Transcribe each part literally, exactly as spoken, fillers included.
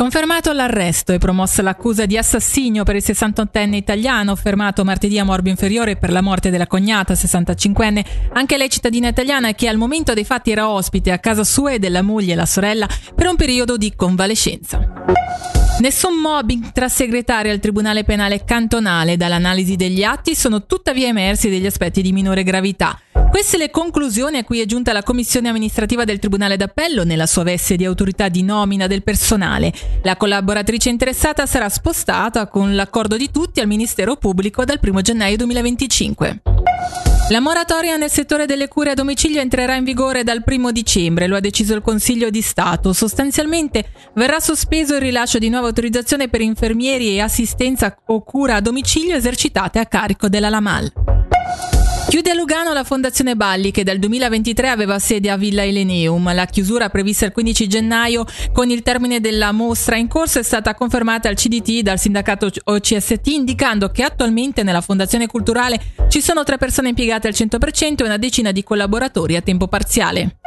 Confermato l'arresto e promossa l'accusa di assassinio per il sessantottenne italiano fermato martedì a Morbio Inferiore per la morte della cognata sessantacinquenne. Anche lei cittadina italiana che al momento dei fatti era ospite a casa sua e della moglie e la sorella per un periodo di convalescenza. Nessun mobbing tra segretari al Tribunale Penale Cantonale. Dall'analisi degli atti sono tuttavia emersi degli aspetti di minore gravità. Queste le conclusioni a cui è giunta la Commissione amministrativa del Tribunale d'Appello nella sua veste di autorità di nomina del personale. La collaboratrice interessata sarà spostata con l'accordo di tutti al Ministero Pubblico dal primo gennaio duemilaventicinque. La moratoria nel settore delle cure a domicilio entrerà in vigore dal primo dicembre, lo ha deciso il Consiglio di Stato. Sostanzialmente verrà sospeso il rilascio di nuova autorizzazione per infermieri e assistenza o cura a domicilio esercitate a carico della LAMAL. Chiude a Lugano la Fondazione Balli che dal duemilaventitré aveva sede a Villa Eleneum. La chiusura prevista il quindici gennaio con il termine della mostra in corso è stata confermata al C D T dal sindacato O C S T indicando che attualmente nella Fondazione Culturale ci sono tre persone impiegate al cento per cento e una decina di collaboratori a tempo parziale.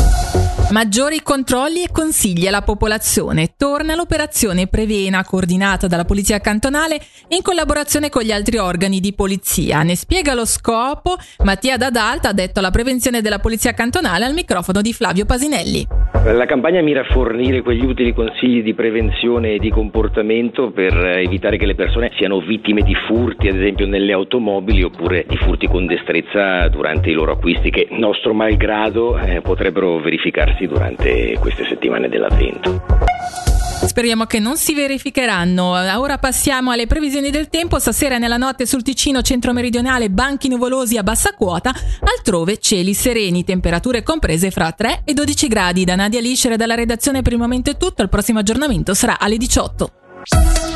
Maggiori controlli e consigli alla popolazione. Torna l'operazione Prevena, coordinata dalla Polizia Cantonale in collaborazione con gli altri organi di polizia. Ne spiega lo scopo Mattia D'Adalta, addetto alla prevenzione della Polizia Cantonale, al microfono di Flavio Pasinelli. La campagna mira a fornire quegli utili consigli di prevenzione e di comportamento per evitare che le persone siano vittime di furti, ad esempio nelle automobili, oppure di furti con destrezza durante i loro acquisti che, nostro malgrado, eh, potrebbero verificarsi durante queste settimane dell'Avvento. Speriamo che non si verificheranno. Ora passiamo alle previsioni del tempo. Stasera nella notte sul Ticino centro-meridionale banchi nuvolosi a bassa quota, altrove cieli sereni, temperature comprese fra tre e dodici gradi. Da Nadia Liscere dalla redazione per il momento è tutto, il prossimo aggiornamento sarà alle diciotto.